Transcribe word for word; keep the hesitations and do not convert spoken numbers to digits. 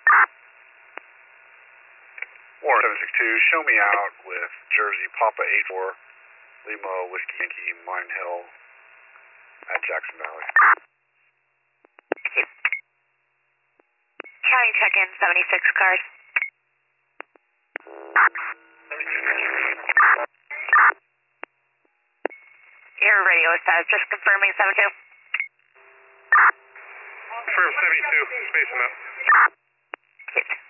Warren seven six two, show me out with Jersey Papa eight four, Lima Whiskey Yankee Mine Hill at Jackson Valley. County check-in, seventy-six cars. Your radio status, just confirming seven two. Confirm seventy-two, space them out. Cute.